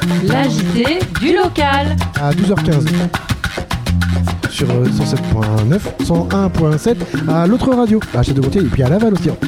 L'agité du local. À 12h15 sur 107.9, 101.7 à l'autre radio, à Château-Gontier et puis à Laval aussi.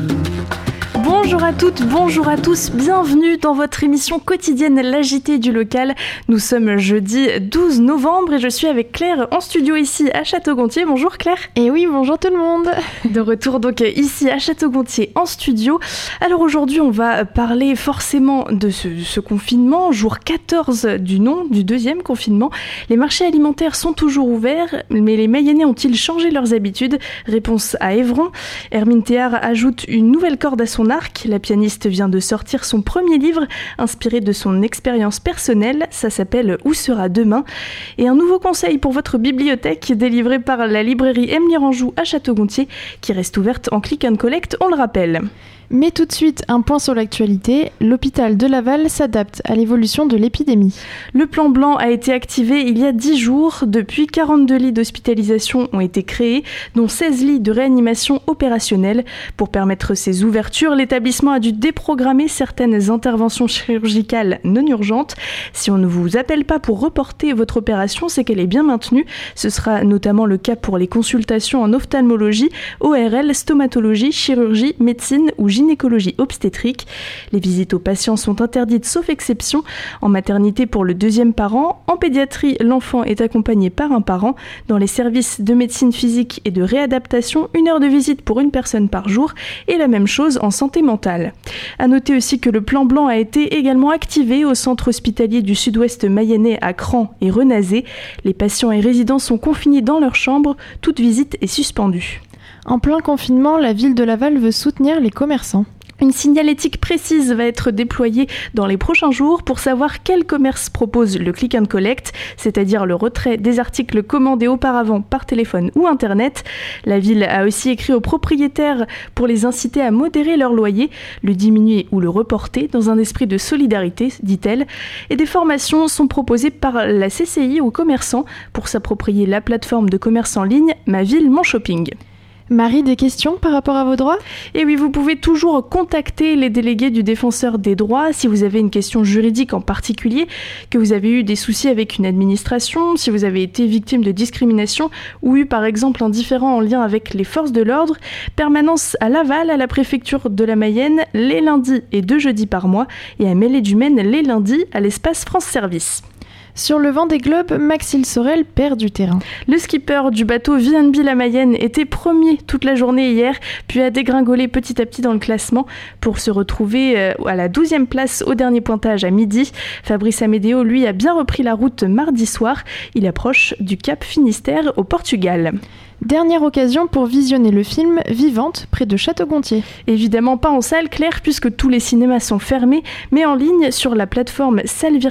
Bonjour à toutes, bonjour à tous, bienvenue dans votre émission quotidienne L'agité du local. Nous sommes jeudi 12 novembre et je suis avec Claire en studio ici à Château-Gontier. Bonjour Claire. Et oui, bonjour tout le monde. De retour donc ici à Château-Gontier en studio. Alors aujourd'hui on va parler forcément de ce confinement, jour 14 du deuxième confinement. Les marchés alimentaires sont toujours ouverts, mais les Mayennais ont-ils changé leurs habitudes? Réponse à Évron. Hermine Théard ajoute une nouvelle corde à son arc. La pianiste vient de sortir son premier livre inspiré de son expérience personnelle. Ça s'appelle « Où sera demain ?» Et un nouveau conseil pour votre bibliothèque délivré par la librairie Emily Ranjou à Château-Gontier qui reste ouverte en click and collect, on le rappelle. Mais tout de suite, un point sur l'actualité. L'hôpital de Laval s'adapte à l'évolution de l'épidémie. Le plan blanc a été activé il y a 10 jours. Depuis, 42 lits d'hospitalisation ont été créés, dont 16 lits de réanimation opérationnelle. Pour permettre ces ouvertures, l'établissement a dû déprogrammer certaines interventions chirurgicales non urgentes. Si on ne vous appelle pas pour reporter votre opération, c'est qu'elle est bien maintenue. Ce sera notamment le cas pour les consultations en ophtalmologie, ORL, stomatologie, chirurgie, médecine ou gynécologie obstétrique. Les visites aux patients sont interdites sauf exception. En maternité pour le deuxième parent, en pédiatrie, l'enfant est accompagné par un parent. Dans les services de médecine physique et de réadaptation, 1 heure de visite pour une personne par jour et la même chose en santé mentale. À noter aussi que le plan blanc a été également activé au centre hospitalier du sud-ouest mayennais à Cran et Renazé. Les patients et résidents sont confinés dans leur chambre. Toute visite est suspendue. En plein confinement, la ville de Laval veut soutenir les commerçants. Une signalétique précise va être déployée dans les prochains jours pour savoir quel commerce propose le click and collect, c'est-à-dire le retrait des articles commandés auparavant par téléphone ou internet. La ville a aussi écrit aux propriétaires pour les inciter à modérer leur loyer, le diminuer ou le reporter dans un esprit de solidarité, dit-elle. Et des formations sont proposées par la CCI aux commerçants pour s'approprier la plateforme de commerce en ligne Ma Ville, Mon Shopping. Marie, des questions par rapport à vos droits ? Et oui, vous pouvez toujours contacter les délégués du défenseur des droits si vous avez une question juridique en particulier, que vous avez eu des soucis avec une administration, si vous avez été victime de discrimination ou eu par exemple un différend en lien avec les forces de l'ordre. Permanence à Laval, à la préfecture de la Mayenne, les lundis et 2 jeudis par mois, et à Mêlée-du-Maine les lundis à l'espace France Service. Sur le Vendée Globe, Maxime Sorel perd du terrain. Le skipper du bateau VNB La Mayenne était premier toute la journée hier, puis a dégringolé petit à petit dans le classement pour se retrouver à la 12e place au dernier pointage à midi. Fabrice Amédéo, lui, a bien repris la route mardi soir. Il approche du Cap Finistère au Portugal. Dernière occasion pour visionner le film Vivante près de Château-Gontier. Évidemment pas en salle, Claire, puisque tous les cinémas sont fermés, mais en ligne sur la plateforme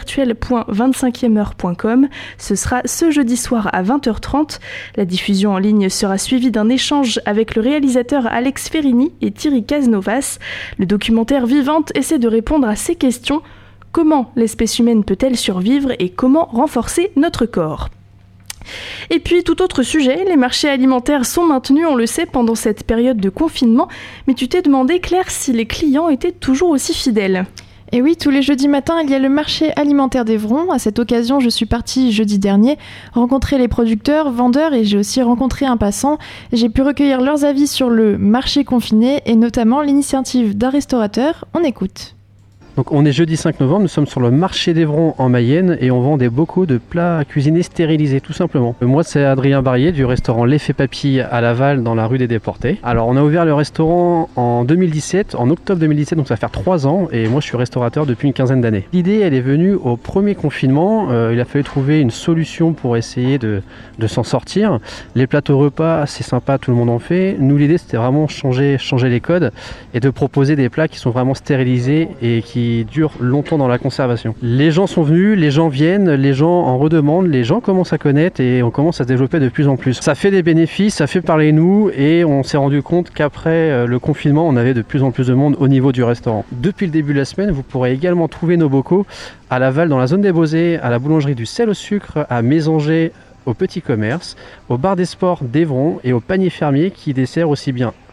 sallevirtuelle.25eheure.com. Ce sera ce jeudi soir à 20h30. La diffusion en ligne sera suivie d'un échange avec le réalisateur Alex Ferrini et Thierry Casnovas. Le documentaire Vivante essaie de répondre à ces questions. Comment l'espèce humaine peut-elle survivre et comment renforcer notre corps ? Et puis, tout autre sujet, les marchés alimentaires sont maintenus, on le sait, pendant cette période de confinement. Mais tu t'es demandé, Claire, si les clients étaient toujours aussi fidèles. Et oui, tous les jeudis matins, il y a le marché alimentaire d'Évron. À cette occasion, je suis partie jeudi dernier rencontrer les producteurs, vendeurs et j'ai aussi rencontré un passant. J'ai pu recueillir leurs avis sur le marché confiné et notamment l'initiative d'un restaurateur. On écoute. Donc on est jeudi 5 novembre, nous sommes sur le marché d'Évron en Mayenne et on vend des bocaux de plats cuisinés stérilisés tout simplement. Moi c'est Adrien Barrier du restaurant L'Effet Papille à Laval dans la rue des Déportés. Alors on a ouvert le restaurant en 2017, en octobre 2017, donc ça va faire 3 ans et moi je suis restaurateur depuis une quinzaine d'années. L'idée elle est venue au premier confinement, il a fallu trouver une solution pour essayer de s'en sortir. Les plateaux repas c'est sympa, tout le monde en fait. Nous l'idée c'était vraiment changer les codes et de proposer des plats qui sont vraiment stérilisés et qui dure longtemps dans la conservation. Les gens sont venus, les gens viennent, les gens en redemandent, les gens commencent à connaître et on commence à se développer de plus en plus. Ça fait des bénéfices, ça fait parler nous et on s'est rendu compte qu'après le confinement, on avait de plus en plus de monde au niveau du restaurant. Depuis le début de la semaine, vous pourrez également trouver nos bocaux à Laval dans la zone des Beaux-Arts, à la boulangerie du Sel au Sucre, à Mésanger, au Petit Commerce, au bar des sports d'Évron et au Panier Fermier qui dessert aussi bien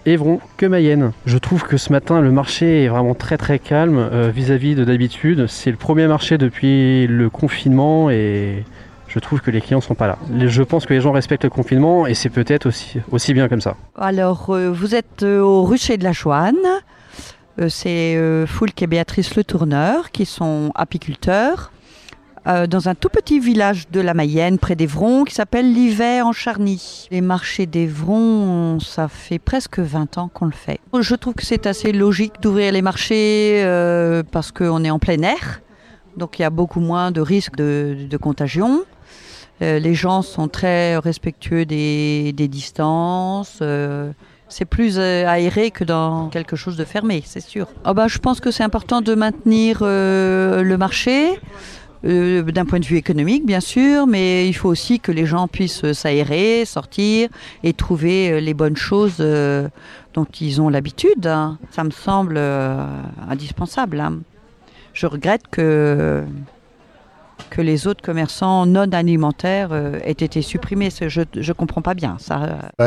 Évron que Mayenne. Je trouve que ce matin, le marché est vraiment très très calme vis-à-vis de d'habitude. C'est le premier marché depuis le confinement et je trouve que les clients ne sont pas là. Je pense que les gens respectent le confinement et c'est peut-être aussi bien comme ça. Alors, vous êtes au rucher de la Chouanne. C'est Foulque et Béatrice Le Tourneur qui sont apiculteurs dans un tout petit village de la Mayenne près d'Évron qui s'appelle Livet en Charny. Les marchés d'Évron, ça fait presque 20 ans qu'on le fait. Je trouve que c'est assez logique d'ouvrir les marchés parce qu'on est en plein air, donc il y a beaucoup moins de risques de contagion. Les gens sont très respectueux des distances. C'est plus aéré que dans quelque chose de fermé, c'est sûr. Je pense que c'est important de maintenir le marché, d'un point de vue économique bien sûr, mais il faut aussi que les gens puissent s'aérer, sortir et trouver les bonnes choses dont ils ont l'habitude. Ça me semble indispensable. Je regrette que les autres commerçants non alimentaires aient été supprimés. Je ne comprends pas bien ça.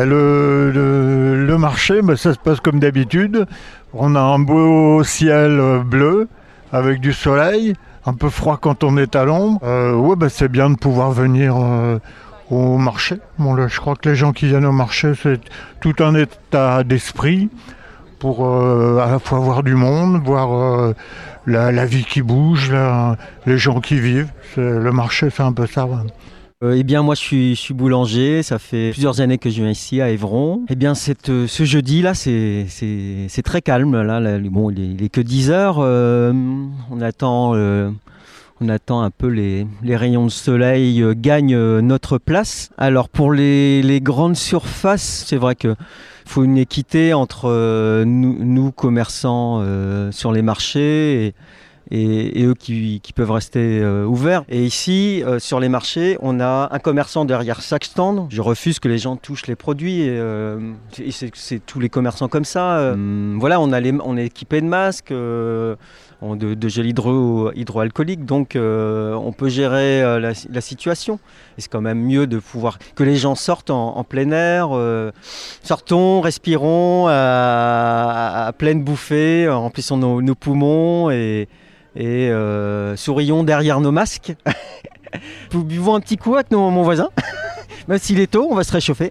Le marché, ça se passe comme d'habitude. On a un beau ciel bleu avec du soleil, un peu froid quand on est à l'ombre. C'est bien de pouvoir venir au marché. Je crois que les gens qui viennent au marché, c'est tout un état d'esprit pour à la fois voir du monde, voir la vie qui bouge, les gens qui vivent. Le marché, c'est un peu ça. Eh bien, moi, je suis boulanger. Ça fait plusieurs années que je viens ici à Évron. Eh bien, ce jeudi-là, c'est très calme. Là, il est que 10 heures. On attend un peu les rayons de soleil gagnent notre place. Alors, pour les grandes surfaces, c'est vrai que faut une équité entre nous commerçants sur les marchés et eux qui peuvent rester ouverts. Et ici, sur les marchés, on a un commerçant derrière chaque stand. Je refuse que les gens touchent les produits. Et c'est tous les commerçants comme ça. Voilà, on est équipé de masques, de gel hydroalcoolique, donc on peut gérer la situation. Et c'est quand même mieux de pouvoir que les gens sortent en plein air. Sortons, respirons à pleine bouffée, remplissons nos poumons et sourions derrière nos masques. Buvons un petit coup avec mon voisin. Même s'il est tôt, on va se réchauffer.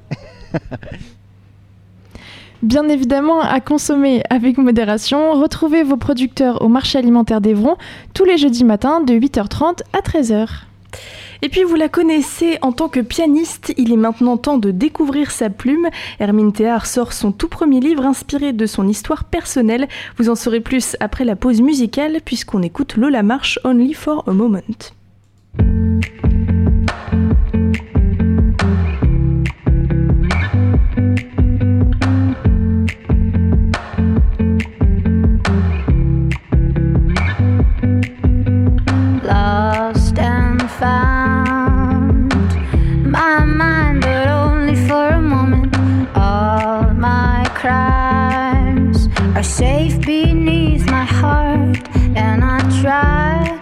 Bien évidemment, à consommer avec modération. Retrouvez vos producteurs au marché alimentaire d'Évron tous les jeudis matins de 8h30 à 13h. Et puis vous la connaissez en tant que pianiste, il est maintenant temps de découvrir sa plume. Hermine Théard sort son tout premier livre inspiré de son histoire personnelle. Vous en saurez plus après la pause musicale puisqu'on écoute Lola Marsh, Only for a Moment. Lost and found, my mind, but only for a moment. All my crimes are safe beneath my heart, and I try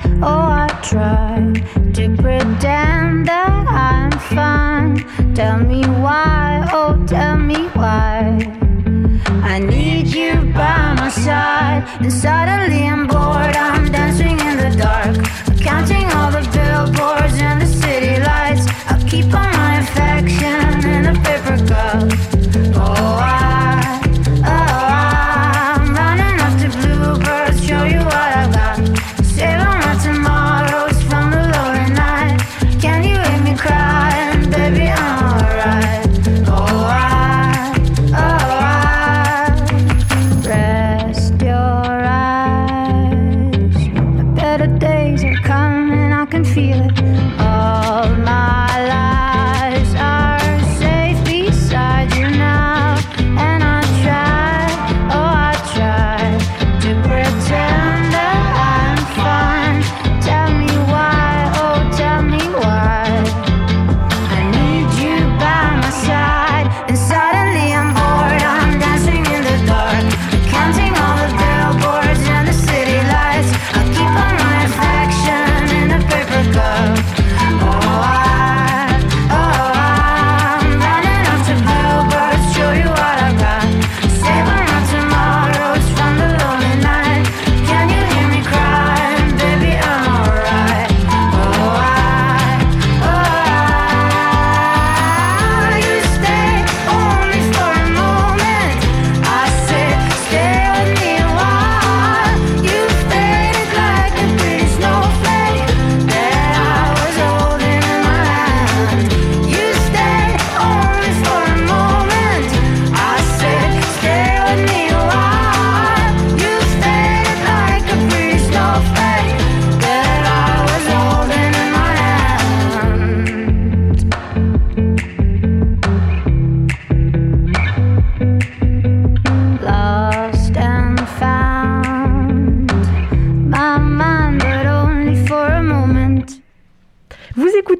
to pretend that I'm fine. Tell me why, oh tell me why. I need you by my side, and suddenly I'm bored. I'm dancing in the dark, counting all the billboards and the city lights. I'll keep all my affection in a paper cup. I'm running up to bluebirds, show you what I got. Save all my tomorrows from the lonely night. Can you hear me crying, baby, I'm alright. Rest your eyes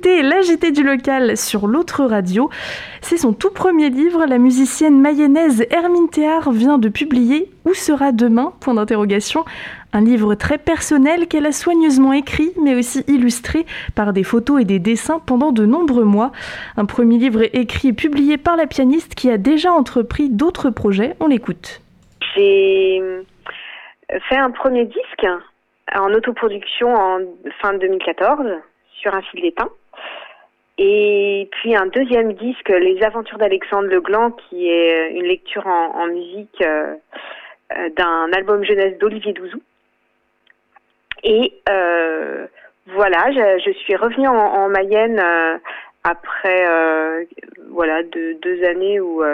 écoutez l'AJT du local sur l'autre radio. C'est son tout premier livre. La musicienne mayonnaise Hermine Théard vient de publier « Où sera demain ?» Point d'interrogation. Un livre très personnel qu'elle a soigneusement écrit, mais aussi illustré par des photos et des dessins pendant de nombreux mois. Un premier livre écrit et publié par la pianiste qui a déjà entrepris d'autres projets. On l'écoute. J'ai fait un premier disque en autoproduction en fin 2014 sur un fil d'étain. Et puis un deuxième disque, Les Aventures d'Alexandre Legland, qui est une lecture en musique d'un album jeunesse d'Olivier Douzou. Et voilà, je suis revenue en Mayenne après deux années où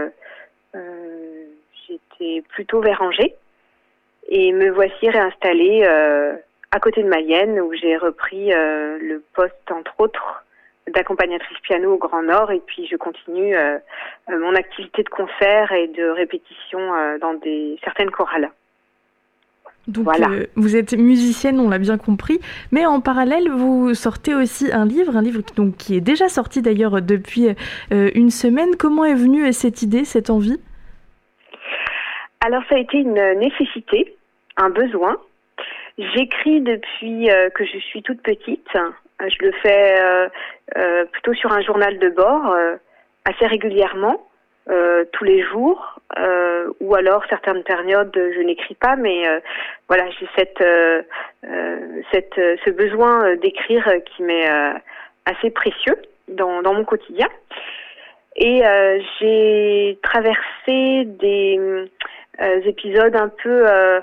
j'étais plutôt vers Angers. Et me voici réinstallée à côté de Mayenne, où j'ai repris le poste, entre autres, d'accompagnatrice piano au Grand Nord. Et puis je continue mon activité de concert et de répétition dans certaines chorales. Donc voilà. Vous êtes musicienne, on l'a bien compris, mais en parallèle, vous sortez aussi un livre donc, qui est déjà sorti d'ailleurs depuis une semaine. Comment est venue cette idée, cette envie ? Alors ça a été une nécessité, un besoin. J'écris depuis que je suis toute petite. Je le fais plutôt sur un journal de bord, assez régulièrement, tous les jours, ou alors certaines périodes je n'écris pas, mais voilà, j'ai ce besoin d'écrire qui m'est assez précieux dans mon quotidien. Et j'ai traversé des épisodes un peu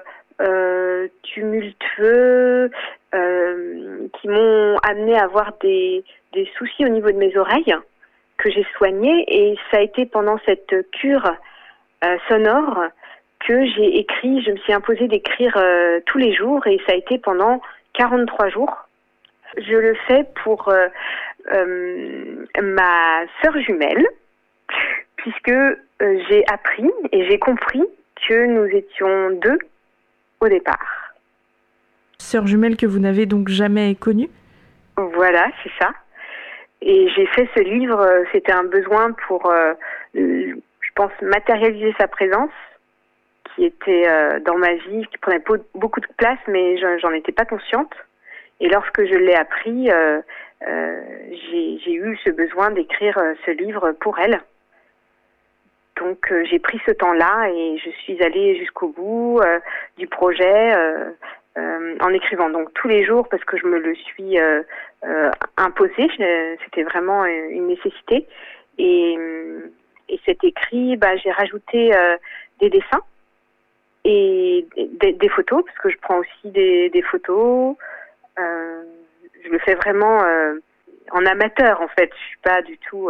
tumultueux qui m'ont amené à avoir des soucis au niveau de mes oreilles que j'ai soignées, et ça a été pendant cette cure sonore que j'ai écrit, je me suis imposée d'écrire tous les jours, et ça a été pendant 43 jours. Je le fais pour ma sœur jumelle, puisque j'ai appris et j'ai compris que nous étions deux au départ. Sœur jumelle que vous n'avez donc jamais connue ? Voilà, c'est ça. Et j'ai fait ce livre, c'était un besoin pour, je pense, matérialiser sa présence, qui était dans ma vie, qui prenait beaucoup de place, mais j'en étais pas consciente. Et lorsque je l'ai appris, j'ai eu ce besoin d'écrire ce livre pour elle. Donc j'ai pris ce temps-là et je suis allée jusqu'au bout du projet en écrivant donc tous les jours, parce que je me le suis imposé. C'était vraiment une nécessité. Et cet écrit, j'ai rajouté des dessins et des photos, parce que je prends aussi des photos. Je le fais vraiment en amateur, en fait. Je suis pas du tout...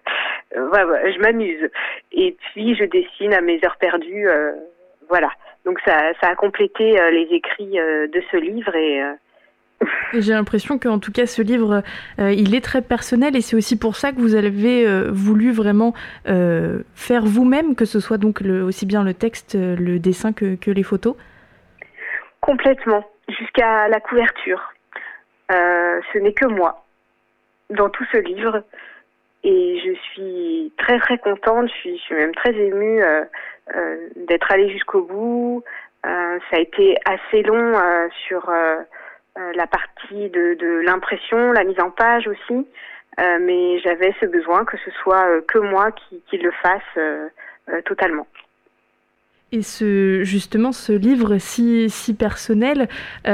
je m'amuse. Et puis, je dessine à mes heures perdues. Voilà. Donc, ça a complété les écrits de ce livre. Et j'ai l'impression qu'en tout cas, ce livre, il est très personnel. Et c'est aussi pour ça que vous avez voulu vraiment faire vous-même, que ce soit donc aussi bien le texte, le dessin que les photos. Complètement. Jusqu'à la couverture. Ce n'est que moi dans tout ce livre, et je suis très très contente, je suis même très émue d'être allée jusqu'au bout. Ça a été assez long sur la partie de l'impression, la mise en page aussi, mais j'avais ce besoin que ce soit que moi qui le fasse totalement. Et justement ce livre si personnel,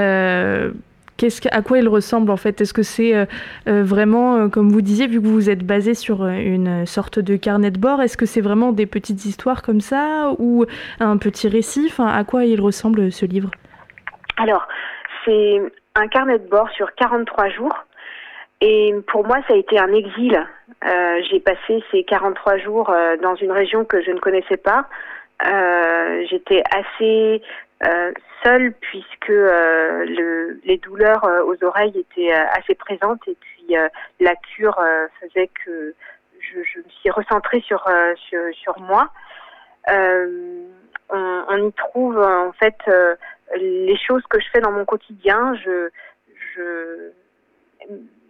à quoi il ressemble en fait ? Est-ce que c'est vraiment, comme vous disiez, vu que vous êtes basé sur une sorte de carnet de bord, est-ce que c'est vraiment des petites histoires comme ça ou un petit récit ? Enfin, à quoi il ressemble ce livre ? Alors, c'est un carnet de bord sur 43 jours. Et pour moi, ça a été un exil. J'ai passé ces 43 jours dans une région que je ne connaissais pas. J'étais assez seule, puisque les douleurs aux oreilles étaient assez présentes, et puis la cure faisait que je me suis recentrée sur moi. On y trouve en fait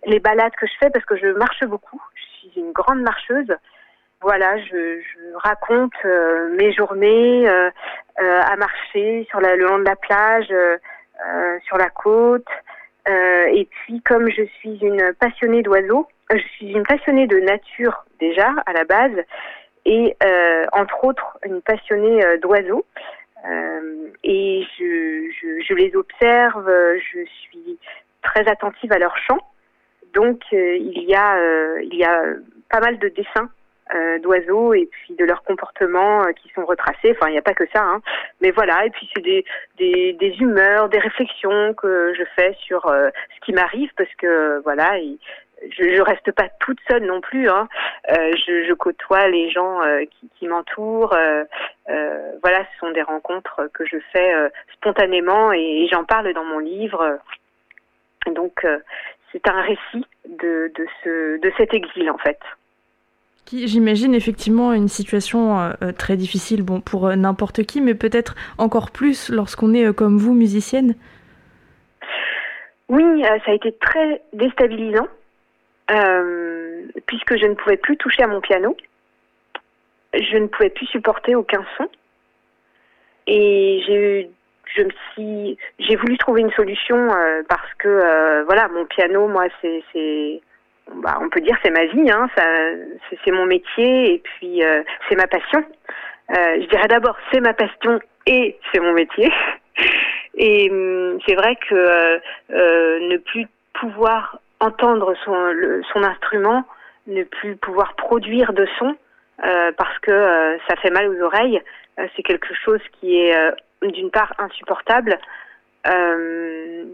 les balades que je fais, parce que je marche beaucoup. Je suis une grande marcheuse. Voilà, je raconte mes journées à marcher le long de la plage, sur la côte. Et puis, comme je suis une passionnée d'oiseaux, je suis une passionnée de nature déjà à la base, et entre autres une passionnée d'oiseaux. Et je les observe, je suis très attentive à leur chant. Donc, il y a pas mal de dessins d'oiseaux et puis de leurs comportements qui sont retracés. Enfin, il n'y a pas que ça, hein. Mais voilà, et puis c'est des humeurs, des réflexions que je fais sur ce qui m'arrive, parce que voilà, je reste pas toute seule non plus, hein. Je côtoie les gens qui m'entourent. Voilà, ce sont des rencontres que je fais spontanément, et j'en parle dans mon livre. Donc, c'est un récit de cet exil, en fait. Qui, j'imagine, effectivement, une situation très difficile, bon, pour n'importe qui, mais peut-être encore plus lorsqu'on est, comme vous, musicienne. Oui, ça a été très déstabilisant, puisque je ne pouvais plus toucher à mon piano. Je ne pouvais plus supporter aucun son. Et j'ai voulu trouver une solution, parce que, voilà, mon piano, moi, on peut dire c'est ma vie, hein, c'est mon métier, et puis c'est ma passion. Je dirais d'abord c'est ma passion et c'est mon métier. Et c'est vrai que ne plus pouvoir entendre son instrument, ne plus pouvoir produire de son, parce que ça fait mal aux oreilles, c'est quelque chose qui est d'une part insupportable. Le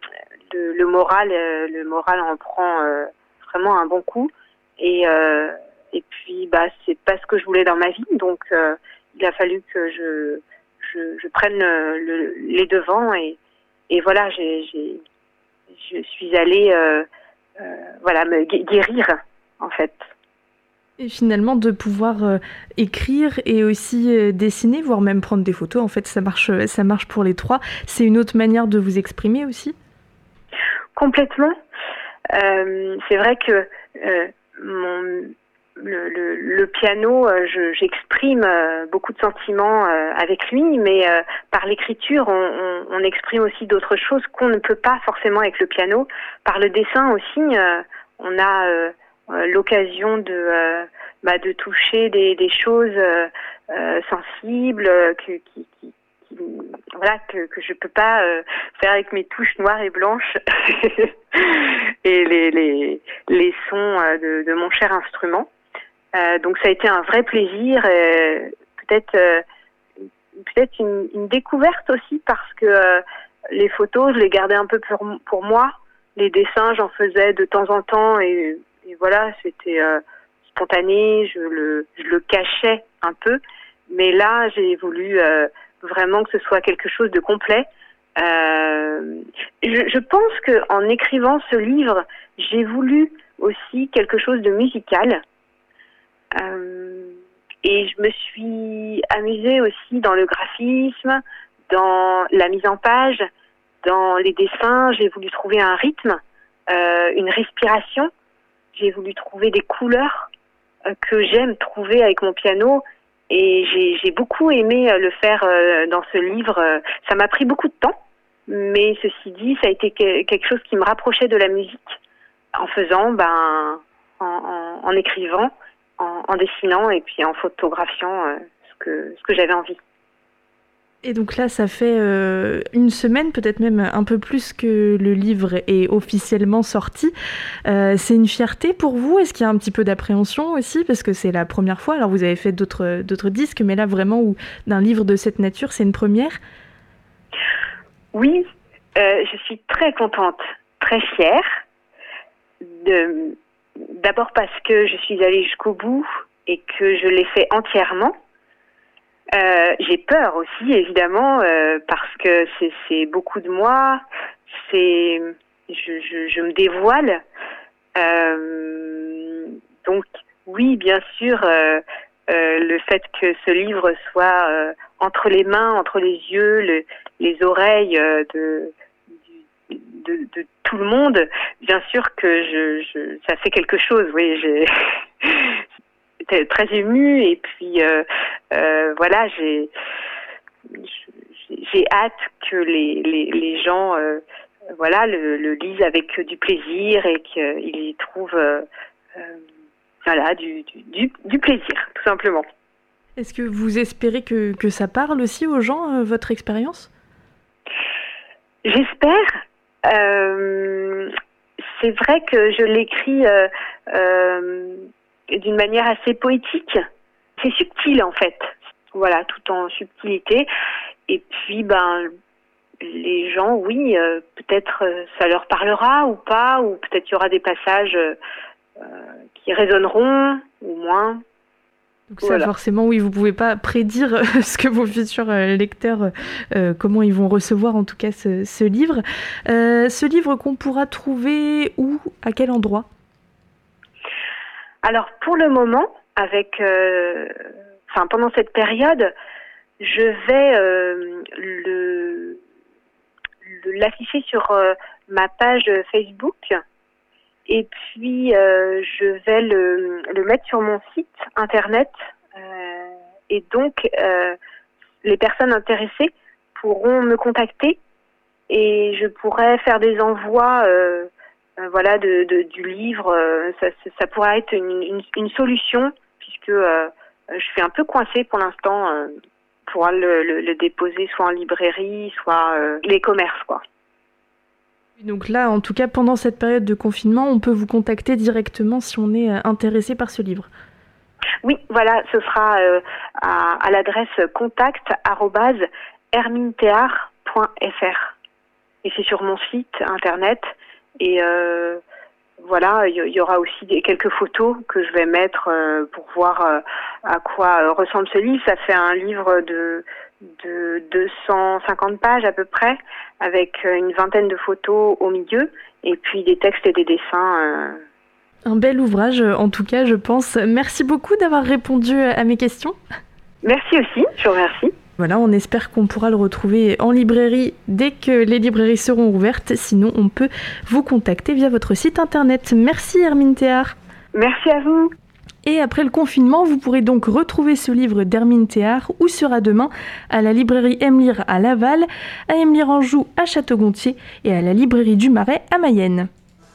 moral en prend vraiment un bon coup, et puis c'est pas ce que je voulais dans ma vie, donc il a fallu que je prenne les devants, et voilà, je suis allée me guérir, en fait. Et finalement, de pouvoir écrire et aussi dessiner, voire même prendre des photos, en fait, ça marche pour les trois. C'est une autre manière de vous exprimer aussi ? Complètement. C'est vrai que le piano, j'exprime beaucoup de sentiments avec lui, mais par l'écriture, on exprime aussi d'autres choses qu'on ne peut pas forcément avec le piano. Par le dessin aussi, on a l'occasion de toucher des choses sensibles que je peux pas faire avec mes touches noires et blanches et les sons de mon cher instrument. Donc ça a été un vrai plaisir, peut-être une découverte aussi, parce que les photos, je les gardais un peu pour moi. Les dessins, j'en faisais de temps en temps, et voilà, c'était spontané, je le cachais un peu. Mais là, j'ai voulu vraiment que ce soit quelque chose de complet. Je pense qu'en écrivant ce livre, j'ai voulu aussi quelque chose de musical. Et je me suis amusée aussi dans le graphisme, dans la mise en page, dans les dessins. J'ai voulu trouver un rythme, une respiration. J'ai voulu trouver des couleurs que j'aime trouver avec mon piano. Et j'ai beaucoup aimé le faire dans ce livre. Ça m'a pris beaucoup de temps, mais ceci dit, ça a été quelque chose qui me rapprochait de la musique, en faisant, en écrivant, en dessinant, et puis en photographiant ce que j'avais envie. Et donc là, ça fait une semaine, peut-être même un peu plus, que le livre est officiellement sorti. C'est une fierté pour vous ? Est-ce qu'il y a un petit peu d'appréhension aussi ? Parce que c'est la première fois. Alors vous avez fait d'autres disques, mais là vraiment, d'un livre de cette nature, c'est une première ? Oui, je suis très contente, très fière. D'abord parce que je suis allée jusqu'au bout et que je l'ai fait entièrement. J'ai peur aussi, évidemment, parce que c'est beaucoup de moi. Je me dévoile. Donc oui, bien sûr, le fait que ce livre soit entre les mains, entre les yeux, les oreilles de tout le monde, bien sûr que ça fait quelque chose. Oui, j'étais très émue et puis voilà, j'ai hâte que les gens voilà le lisent avec du plaisir et qu'ils y trouvent voilà du plaisir, tout simplement. Est-ce que vous espérez que ça parle aussi aux gens, votre expérience ? J'espère. C'est vrai que je l'écris d'une manière assez poétique. C'est subtil en fait. Voilà, tout en subtilité. Et puis, les gens, oui, peut-être ça leur parlera ou pas, ou peut-être il y aura des passages qui résonneront ou moins. Donc ça, forcément, oui, vous pouvez pas prédire ce que vos futurs lecteurs, comment ils vont recevoir en tout cas ce livre. Ce livre qu'on pourra trouver où, à quel endroit ? Alors pour le moment, pendant cette période, je vais l'afficher sur ma page Facebook. Et puis, je vais le mettre sur mon site internet. Et donc, les personnes intéressées pourront me contacter et je pourrai faire des envois du livre. Ça pourrait être une solution puisque je suis un peu coincée pour l'instant pour le déposer soit en librairie, soit les commerces, quoi. Donc là, en tout cas, pendant cette période de confinement, on peut vous contacter directement si on est intéressé par ce livre. Oui, voilà, ce sera à l'adresse contact@herminetheart.fr. Et c'est sur mon site internet. Et voilà, il y aura aussi quelques photos que je vais mettre pour voir à quoi ressemble ce livre. Ça fait un livre de 250 pages à peu près, avec une vingtaine de photos au milieu, et puis des textes et des dessins. Un bel ouvrage, en tout cas, je pense. Merci beaucoup d'avoir répondu à mes questions. Merci aussi, je vous remercie. Voilà, on espère qu'on pourra le retrouver en librairie dès que les librairies seront ouvertes. Sinon, on peut vous contacter via votre site internet. Merci Hermine Théard. Merci à vous. Et après le confinement, vous pourrez donc retrouver ce livre d'Hermine Théard où sera demain à la librairie Aime-Lire à Laval, à Aime-Lire Anjou à Château-Gontier et à la librairie du Marais à Mayenne.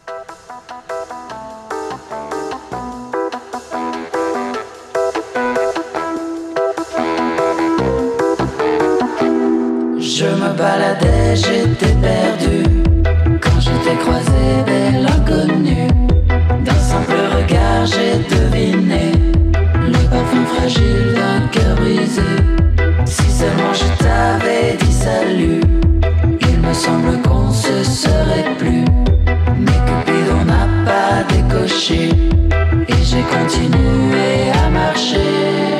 Je me baladais, j'étais perdu quand je t'ai croisé, belle inconnue. D'un simple regard, j'ai deviné le parfum fragile d'un cœur brisé. Si seulement je t'avais dit salut, il me semble qu'on se serait plus. Mais Cupidon n'a pas décoché et j'ai continué à marcher.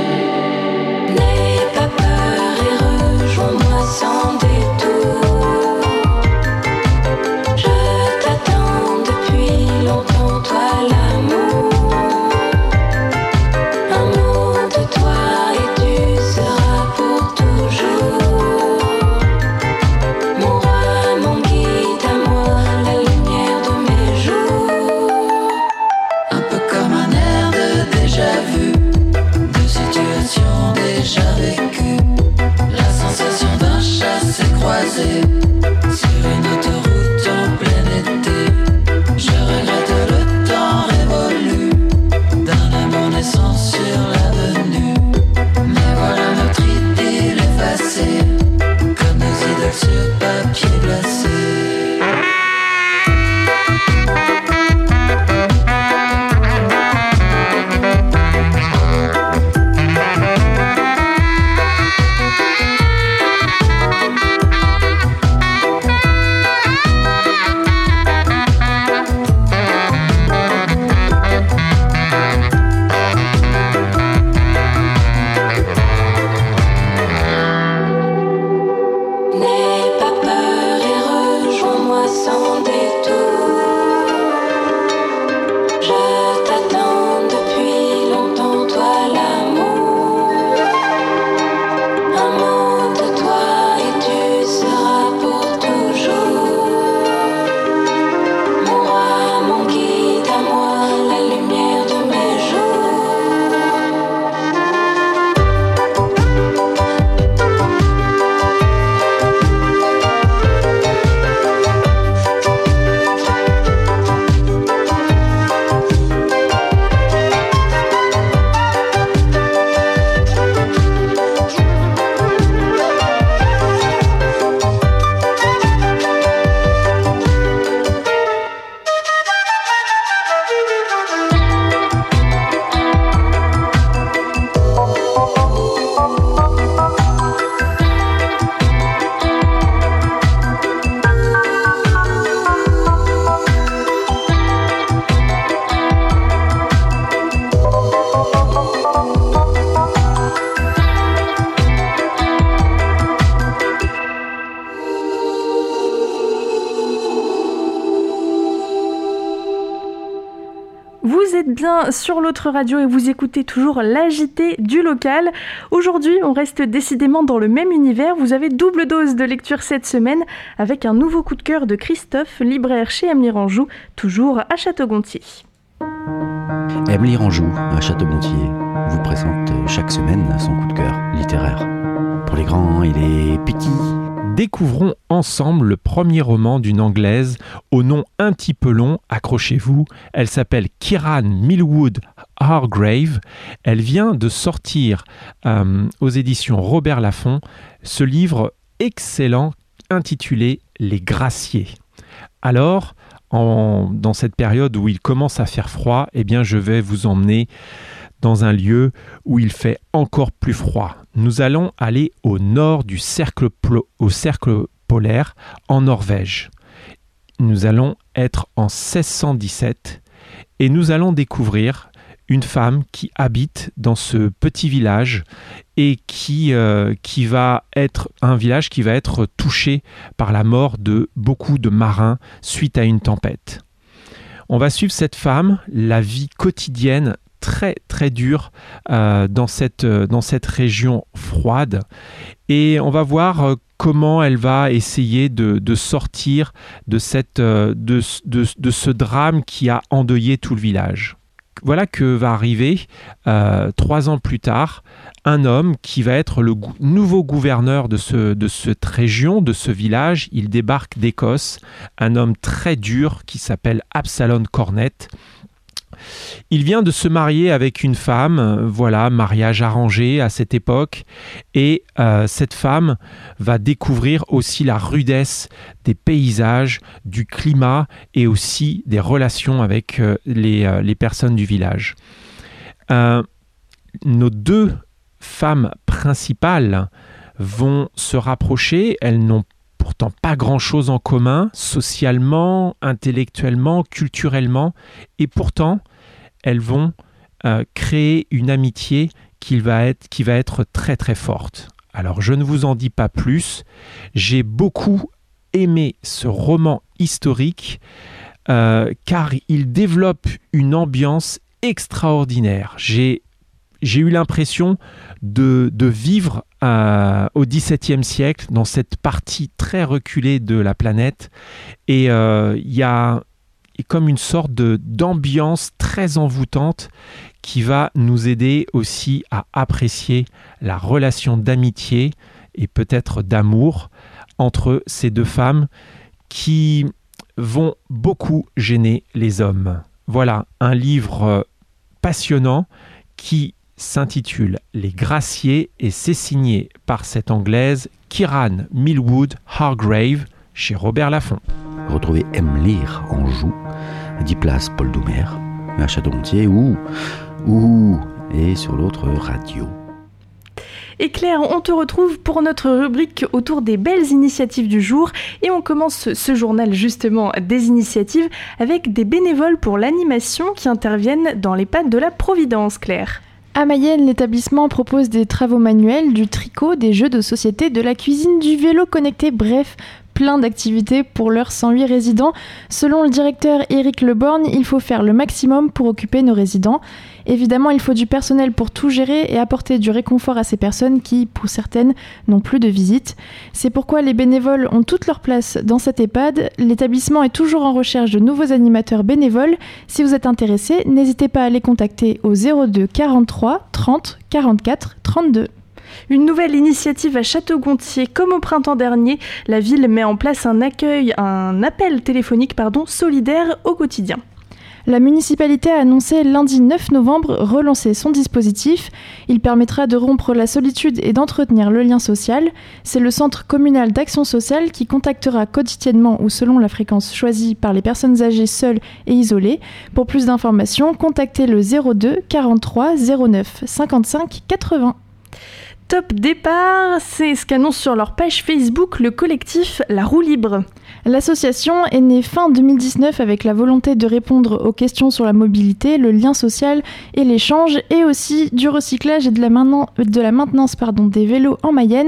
N'aie pas peur et rejoins-moi sans détour. Je t'attends depuis longtemps, toi l'amour. Un mot de toi et tu seras pour toujours. Mon roi, mon guide à moi, la lumière de mes jours. Un peu comme un air de déjà vu. Vous êtes bien sur l'autre radio et vous écoutez toujours l'AJT du local. Aujourd'hui, on reste décidément dans le même univers. Vous avez double dose de lecture cette semaine avec un nouveau coup de cœur de Christophe, libraire chez Emily Ranjou, toujours à Château-Gontier. Emily Ranjou, à Château-Gontier, vous présente chaque semaine son coup de cœur littéraire. Pour les grands et les petits. Découvrons ensemble le premier roman d'une Anglaise au nom un petit peu long, accrochez-vous. Elle s'appelle Kieran Millwood Hargrave. Elle vient de sortir aux éditions Robert Laffont ce livre excellent intitulé Les Graciers. Alors, dans cette période où il commence à faire froid, eh bien, je vais vous emmener dans un lieu où il fait encore plus froid. Nous allons aller au nord du cercle polaire, en Norvège. Nous allons être en 1617 et nous allons découvrir une femme qui habite dans ce petit village et qui va être un village qui va être touché par la mort de beaucoup de marins suite à une tempête. On va suivre cette femme, la vie quotidienne très très dure dans cette région froide, et on va voir comment elle va essayer de sortir de ce drame qui a endeuillé tout le village. Voilà que va arriver 3 ans plus tard un homme qui va être le nouveau gouverneur de cette région, de ce village. Il débarque d'Écosse, un homme très dur qui s'appelle Absalom Cornet. Il vient de se marier avec une femme, voilà, mariage arrangé à cette époque, et cette femme va découvrir aussi la rudesse des paysages, du climat et aussi des relations avec les personnes du village. Nos 2 femmes principales vont se rapprocher, elles n'ont pourtant pas grand-chose en commun, socialement, intellectuellement, culturellement, et pourtant, elles vont créer une amitié qui va être très très forte. Alors, je ne vous en dis pas plus. J'ai beaucoup aimé ce roman historique car il développe une ambiance extraordinaire. J'ai eu l'impression de vivre au XVIIe siècle, dans cette partie très reculée de la planète. Et il y a comme une sorte d'ambiance très envoûtante qui va nous aider aussi à apprécier la relation d'amitié et peut-être d'amour entre ces 2 femmes qui vont beaucoup gêner les hommes. Voilà, un livre passionnant qui s'intitule Les Graciers et c'est signé par cette Anglaise Kieran Millwood Hargrave chez Robert Laffont. Retrouvez Emily Ranjou, 10 places Paul Doumer, à Château-Gontier et sur l'autre radio. Et Claire, on te retrouve pour notre rubrique autour des belles initiatives du jour. Et on commence ce journal justement des initiatives avec des bénévoles pour l'animation qui interviennent dans l'EHPAD de la Providence, Claire. À Mayenne, l'établissement propose des travaux manuels, du tricot, des jeux de société, de la cuisine, du vélo connecté, bref, plein d'activités pour leurs 108 résidents. Selon le directeur Éric Leborgne, il faut faire le maximum pour occuper nos résidents. Évidemment, il faut du personnel pour tout gérer et apporter du réconfort à ces personnes qui, pour certaines, n'ont plus de visite. C'est pourquoi les bénévoles ont toute leur place dans cet EHPAD. L'établissement est toujours en recherche de nouveaux animateurs bénévoles. Si vous êtes intéressé, n'hésitez pas à les contacter au 02 43 30 44 32. Une nouvelle initiative à Château-Gontier. Comme au printemps dernier, la ville met en place un appel téléphonique solidaire au quotidien. La municipalité a annoncé lundi 9 novembre relancer son dispositif. Il permettra de rompre la solitude et d'entretenir le lien social. C'est le Centre communal d'action sociale qui contactera quotidiennement ou selon la fréquence choisie par les personnes âgées seules et isolées. Pour plus d'informations, contactez le 02 43 09 55 80. Top départ, c'est ce qu'annonce sur leur page Facebook le collectif La Roue Libre. L'association est née fin 2019 avec la volonté de répondre aux questions sur la mobilité, le lien social et l'échange, et aussi du recyclage et de la maintenance des vélos en Mayenne.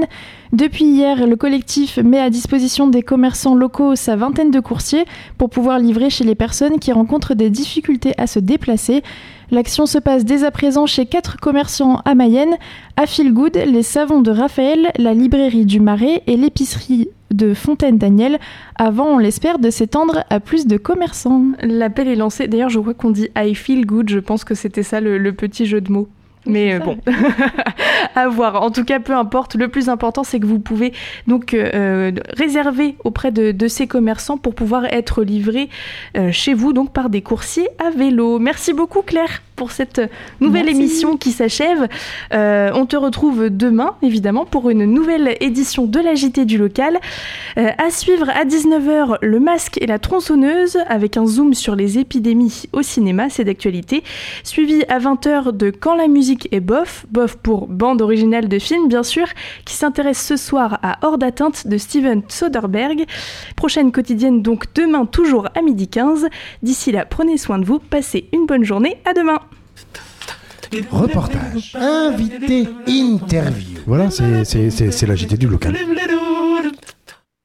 Depuis hier, le collectif met à disposition des commerçants locaux sa vingtaine de coursiers pour pouvoir livrer chez les personnes qui rencontrent des difficultés à se déplacer. L'action se passe dès à présent chez 4 commerçants à Mayenne, à Feel Good, les savons de Raphaël, la librairie du Marais et l'épicerie de Fontaine-Daniel, avant, on l'espère, de s'étendre à plus de commerçants. L'appel est lancé. D'ailleurs, je vois qu'on dit I feel good. Je pense que c'était ça le petit jeu de mots. Mais bon, à voir. En tout cas, peu importe. Le plus important, c'est que vous pouvez donc réserver auprès de ces commerçants pour pouvoir être livrés chez vous, donc par des coursiers à vélo. Merci beaucoup, Claire, pour cette nouvelle émission qui s'achève. On te retrouve demain, évidemment, pour une nouvelle édition de la JT du local. À suivre à 19h, le masque et la tronçonneuse, avec un zoom sur les épidémies au cinéma, c'est d'actualité. Suivi à 20h de Quand la musique est bof, bof pour bande originale de film, bien sûr, qui s'intéresse ce soir à Hors d'atteinte de Steven Soderbergh. Prochaine quotidienne donc demain, toujours à 12h15. D'ici là, prenez soin de vous, passez une bonne journée, à demain. Reportage, invité, interview. Voilà, c'est la JT du local.